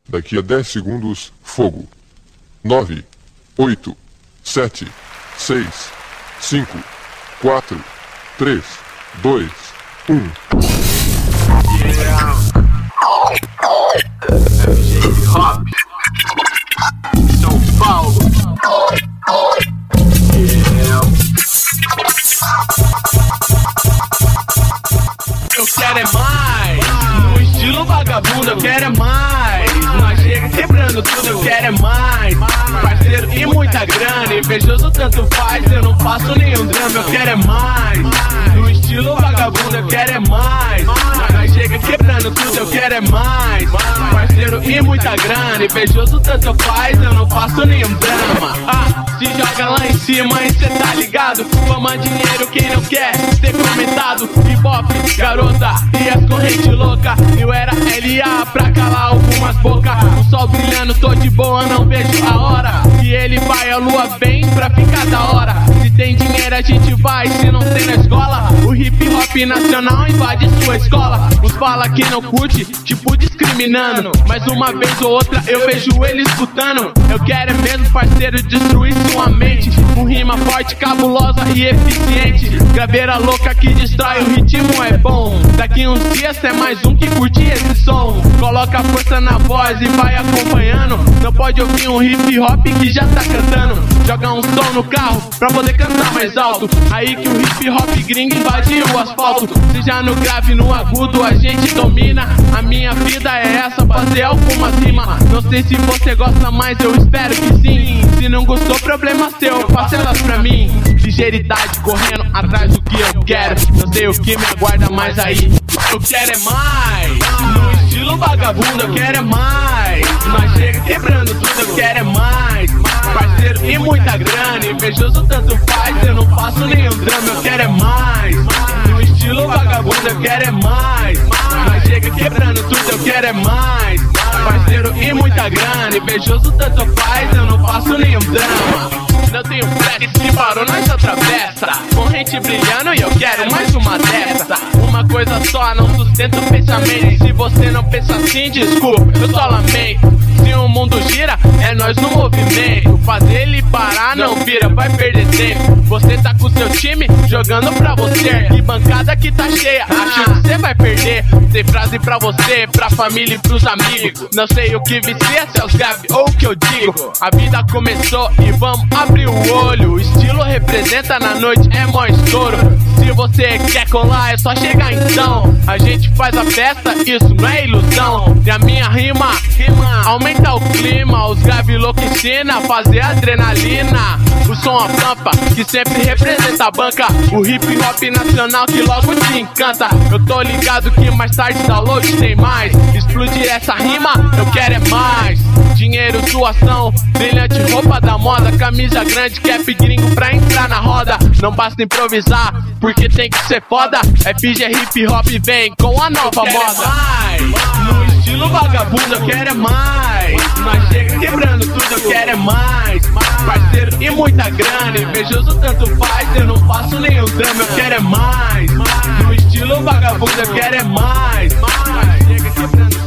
Daqui a 10 segundos, fogo. 9, 8, 7, 6, 5, 4, 3, 2, 1. Hip Hop São Paulo. Eu quero é mais, no estilo vagabundo eu quero é mais. Nós chega quebrando tudo, eu quero é mais. Parceiro e muita grana, invejoso tanto faz, eu não faço nenhum drama, eu quero é mais. No estilo vagabundo eu quero é mais. Nós chega quebrando tudo, eu quero é mais. Parceiro e muita grana, invejoso tanto faz, eu não faço nenhum drama. Se joga lá em cima e cê tá ligado. Fama, dinheiro, quem não quer ser comentado. Hip-hop, garota e as correntes loucas. Eu era LA pra calar algumas bocas. O sol brilhando, tô de boa, não vejo a hora que ele vai, a lua vem pra ficar da hora. Se tem dinheiro a gente vai, se não tem na escola, o hip-hop nacional invade sua escola. Os fala que não curte, tipo discriminando, mas uma vez ou outra eu vejo ele escutando. Eu quero é mesmo, parceiro, destruir sua mente. Com rima forte, cabulosa e eficiente. Graveira louca que destrói, o ritmo é bom. Daqui uns dias é mais um que curte esse som. Coloca força na voz e vai acompanhando. Não pode ouvir um hip hop que já tá cantando. Joga um som no carro pra poder cantar mais alto. Aí que o hip hop gringo invadiu o asfalto. Seja no grave, no agudo, a gente domina. A minha vida é essa, fazer algumas rimas. Não sei se você gosta, mas eu espero que sim. Se não gostou, problema seu, passa elas pra mim. Ligeiridade, correndo atrás do que eu quero. Não sei o que me aguarda, mas aí eu quero é mais. No estilo vagabundo eu quero é mais. Nós chega quebrando tudo, eu quero é mais. Parceiro e muita grana, invejoso tanto faz, eu não faço nenhum drama, eu quero é mais. No estilo vagabundo eu quero é mais. Nós chega quebrando tudo, eu quero é mais. Parceiro e muita grana, invejoso tanto faz, eu não faço nenhum drama. Não tenho pressa, se parou nós atravessa. Corrente brilhando e eu quero mais uma dessa. Uma coisa só, não sustenta o pensamento. Se você não pensa assim, desculpa, eu só lamento. Se o mundo gira, é nós no movimento. Fazer ele parar não vira, vai perder tempo. Você tá com seu time jogando pra você. Que bancada que tá cheia, acho que você vai perder. Tem frase pra você, pra família e pros amigos. Não sei o que vicia, se é os grave ou o que eu digo. A vida começou e vamos abrir o olho. O estilo representa na noite, é mó estouro. Se você quer colar, é só chegar então. A gente faz a festa, isso não é ilusão. E a minha rima aumenta o clima. Os grave louco ensina a fazer adrenalina. O som a pampa, que sempre representa a banca. O hip hop nacional que logo te encanta. Eu tô ligado que mais tarde download tem mais. Explodir essa rima, eu quero é mais. Dinheiro, doação, brilhante roupa da moda. Camisa grande, cap gringo pra entrar na roda. Não basta improvisar, porque tem que ser foda. FG hip hop vem com a nova moda. No estilo vagabundo eu quero é mais. Nós chega quebrando tudo, eu quero é mais. Parceiro e muita grana, invejoso tanto faz, eu não faço nenhum drama, eu quero é mais. No estilo vagabundo eu quero é mais. Nós chega quebrando